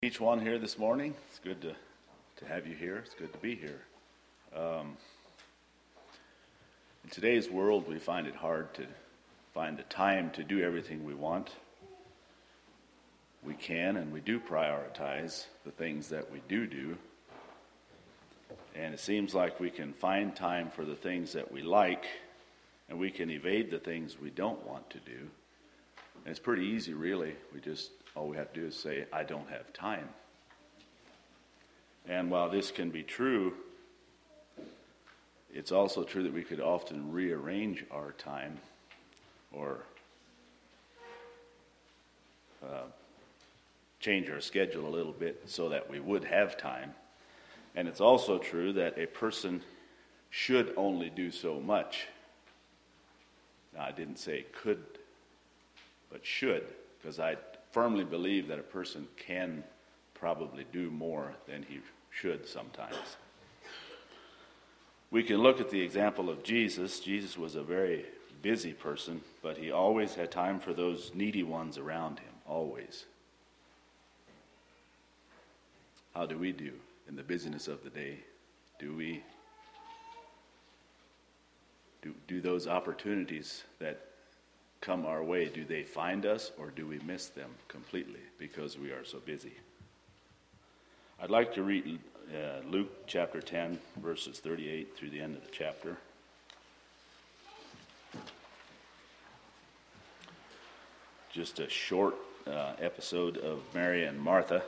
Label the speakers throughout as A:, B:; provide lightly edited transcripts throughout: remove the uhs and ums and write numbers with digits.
A: Each one here this morning. It's good to have you here. It's good to be here. In today's world, we find it hard to find the time to do everything we want. We can and we do prioritize the things that we do. And it seems like we can find time for the things that we like, and we can evade the things we don't want to do. And it's pretty easy, really. All we have to do is say, I don't have time. And while this can be true, it's also true that we could often rearrange our time or change our schedule a little bit so that we would have time. And it's also true that a person should only do so much. Now, I didn't say could, but should, because I firmly believe that a person can probably do more than he should sometimes. We can look at the example of Jesus. Jesus was a very busy person, but he always had time for those needy ones around him, always. How do we do in the busyness of the day? Do those opportunities that come our way, do they find us, or do we miss them completely because we are so busy? I'd like to read Luke chapter 10, verses 38 through the end of the chapter. Just a short episode of Mary and Martha.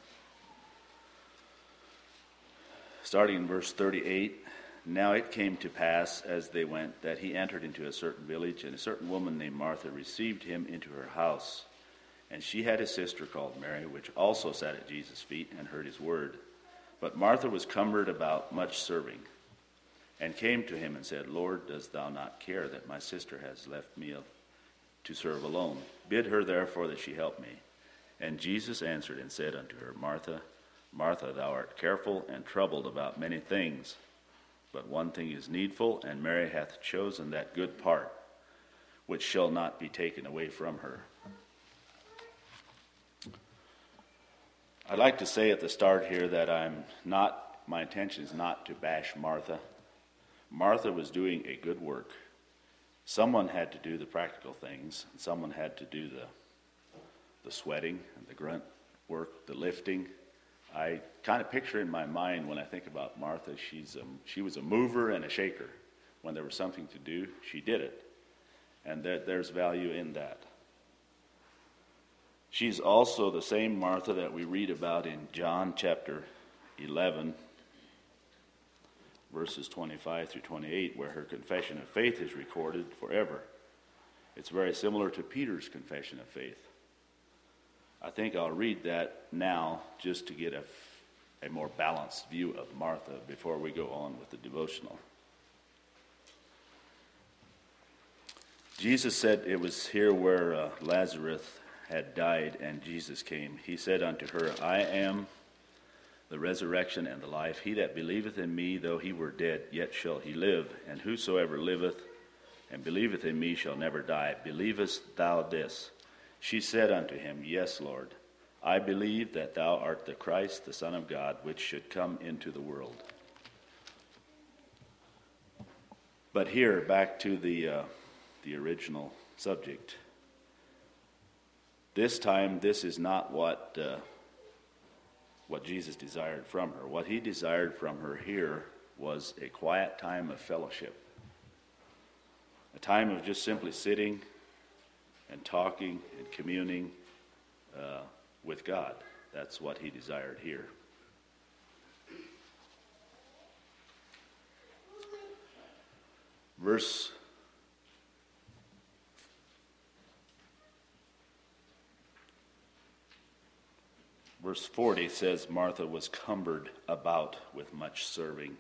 A: Starting in verse 38, Now it came to pass as they went that he entered into a certain village, and a certain woman named Martha received him into her house. And she had a sister called Mary, which also sat at Jesus' feet and heard his word. But Martha was cumbered about much serving, and came to him and said, Lord, dost thou not care that my sister has left me to serve alone? Bid her therefore that she help me. And Jesus answered and said unto her, Martha, Martha, thou art careful and troubled about many things, but one thing is needful, and Mary hath chosen that good part, which shall not be taken away from her. I'd like to say at the start here that my intention is not to bash Martha. Martha was doing a good work. Someone had to do the practical things, and someone had to do the sweating and the grunt work, the lifting. I kind of picture in my mind when I think about Martha, she was a mover and a shaker. When there was something to do, she did it. And there's value in that. She's also the same Martha that we read about in John chapter 11, verses 25 through 28, where her confession of faith is recorded forever. It's very similar to Peter's confession of faith. I think I'll read that now just to get a more balanced view of Martha before we go on with the devotional. Jesus said it was here where Lazarus had died, and Jesus came. He said unto her, I am the resurrection and the life. He that believeth in me, though he were dead, yet shall he live. And whosoever liveth and believeth in me shall never die. Believest thou this? She said unto him, Yes, Lord. I believe that thou art the Christ, the Son of God, which should come into the world. But here, back to the original subject. This time, this is not what Jesus desired from her. What he desired from her here was a quiet time of fellowship. A time of just simply sitting and talking and communing with God. That's what he desired here. Verse 40 says, Martha was cumbered about with much serving.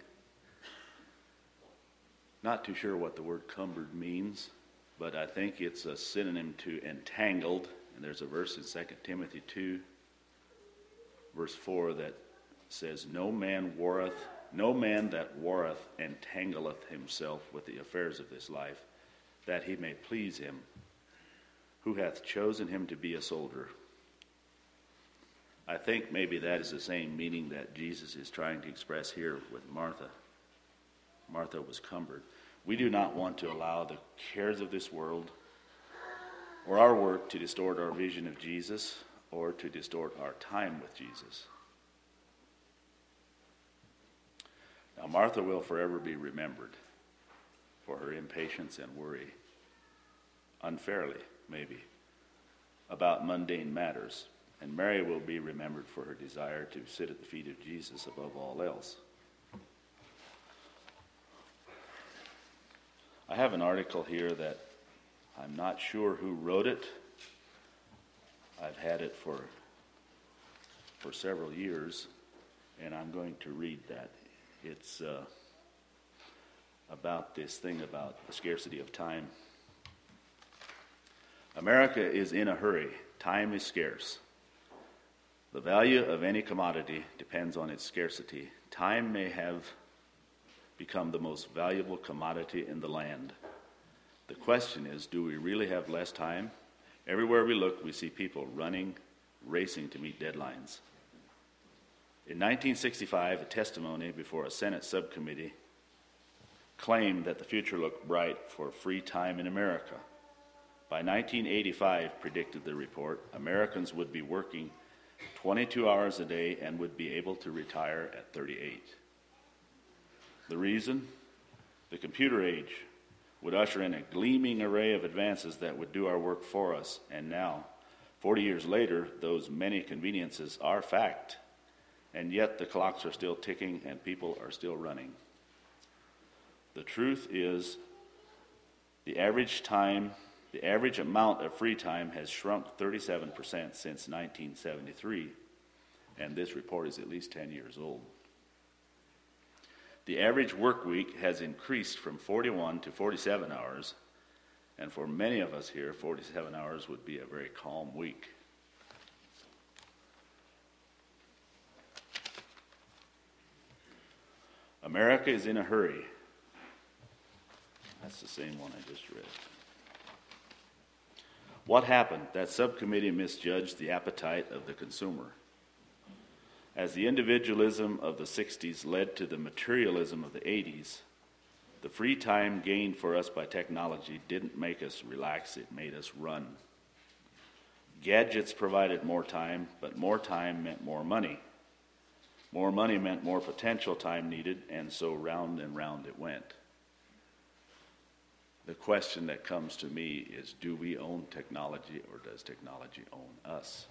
A: Not too sure what the word cumbered means, but I think it's a synonym to entangled. And there's a verse in 2 Timothy 2, verse 4 that says, No man that warreth entangleth himself with the affairs of this life, that he may please him, who hath chosen him to be a soldier. I think maybe that is the same meaning that Jesus is trying to express here with Martha. Martha was cumbered. We do not want to allow the cares of this world or our work to distort our vision of Jesus or to distort our time with Jesus. Now, Martha will forever be remembered for her impatience and worry, unfairly maybe, about mundane matters. And Mary will be remembered for her desire to sit at the feet of Jesus above all else. I have an article here that I'm not sure who wrote it. I've had it for several years, and I'm going to read that. It's about this thing about the scarcity of time. America is in a hurry. Time is scarce. The value of any commodity depends on its scarcity. Time may have become the most valuable commodity in the land. The question is, do we really have less time? Everywhere we look, we see people running, racing to meet deadlines. In 1965, a testimony before a Senate subcommittee claimed that the future looked bright for free time in America. By 1985, predicted the report, Americans would be working 22 hours a day and would be able to retire at 38. The reason? The computer age would usher in a gleaming array of advances that would do our work for us. And now, 40 years later, those many conveniences are fact. And yet the clocks are still ticking and people are still running. The truth is, the average amount of free time has shrunk 37% since 1973, and this report is at least 10 years old. The average work week has increased from 41 to 47 hours, and for many of us here, 47 hours would be a very calm week. America is in a hurry. That's the same one I just read. What happened? That subcommittee misjudged the appetite of the consumer. As the individualism of the 60s led to the materialism of the 80s, the free time gained for us by technology didn't make us relax, it made us run. Gadgets provided more time, but more time meant more money. More money meant more potential time needed, and so round and round it went. The question that comes to me is, do we own technology or does technology own us?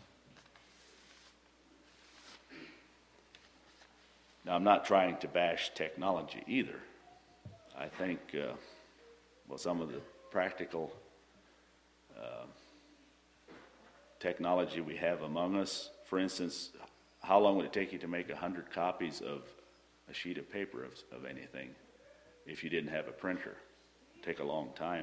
A: Now, I'm not trying to bash technology either. I think, some of the practical technology we have among us, for instance, how long would it take you to make 100 copies of a sheet of paper of anything if you didn't have a printer? It'd take a long time.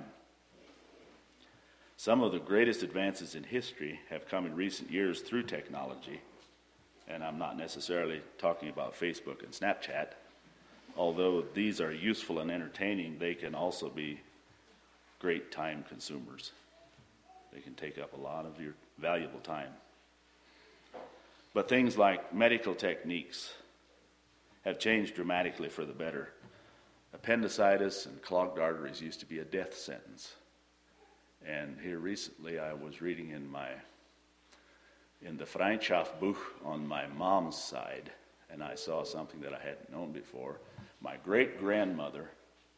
A: Some of the greatest advances in history have come in recent years through technology, and I'm not necessarily talking about Facebook and Snapchat. Although these are useful and entertaining, they can also be great time consumers. They can take up a lot of your valuable time. But things like medical techniques have changed dramatically for the better. Appendicitis and clogged arteries used to be a death sentence. And here recently I was reading in the Freundschaftsbuch on my mom's side, and I saw something that I hadn't known before. My great-grandmother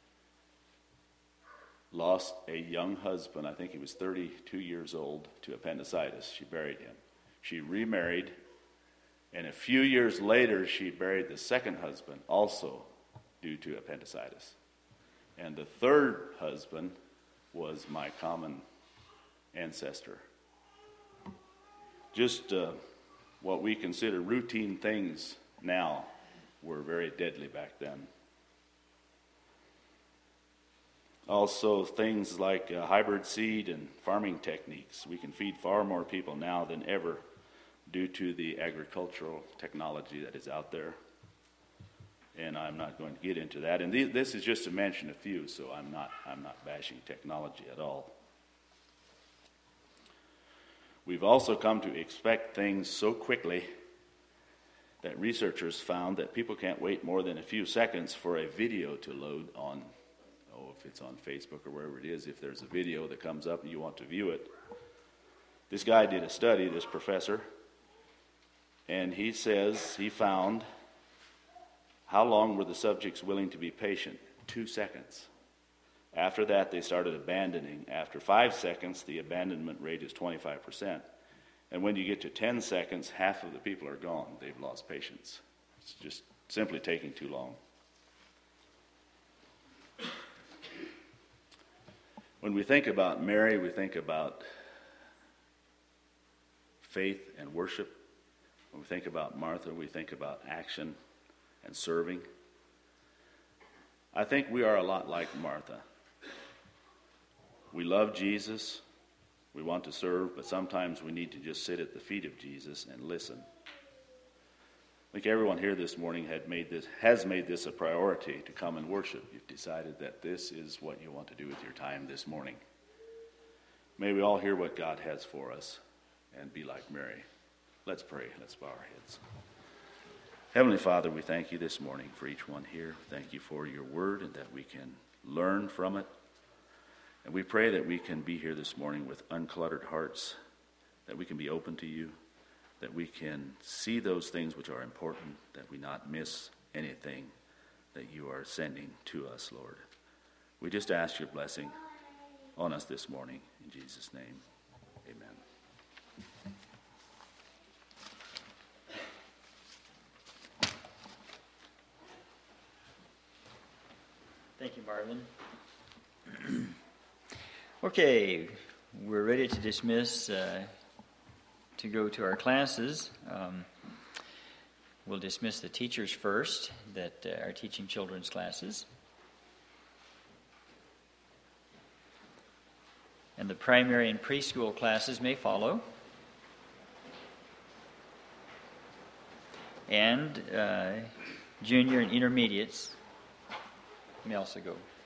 A: lost a young husband, I think he was 32 years old, to appendicitis. She buried him. She remarried, and a few years later she buried the second husband, also due to appendicitis. And the third husband was my common ancestor. Just what we consider routine things now were very deadly back then. Also, things like hybrid seed and farming techniques. We can feed far more people now than ever due to the agricultural technology that is out there. And I'm not going to get into that. And this is just to mention a few, so I'm not bashing technology at all. We've also come to expect things so quickly that researchers found that people can't wait more than a few seconds for a video to load on, if it's on Facebook or wherever it is, if there's a video that comes up and you want to view it. This guy did a study, this professor, and he says he found how long were the subjects willing to be patient? 2 seconds. After that, they started abandoning. After 5 seconds, the abandonment rate is 25%. And when you get to 10 seconds, half of the people are gone. They've lost patience. It's just simply taking too long. When we think about Mary, we think about faith and worship. When we think about Martha, we think about action and serving. I think we are a lot like Martha. We love Jesus. We want to serve, but sometimes we need to just sit at the feet of Jesus and listen. I think everyone here this morning has made this a priority to come and worship. You've decided that this is what you want to do with your time this morning. May we all hear what God has for us and be like Mary. Let's pray. Let's bow our heads. Heavenly Father, we thank you this morning for each one here. Thank you for your word and that we can learn from it. And we pray that we can be here this morning with uncluttered hearts, that we can be open to you, that we can see those things which are important, that we not miss anything that you are sending to us, Lord. We just ask your blessing on us this morning. In Jesus' name, amen.
B: Thank you, Marvin. Okay, we're ready to dismiss to go to our classes. We'll dismiss the teachers first that are teaching children's classes. And the primary and preschool classes may follow. And junior and intermediates may also go.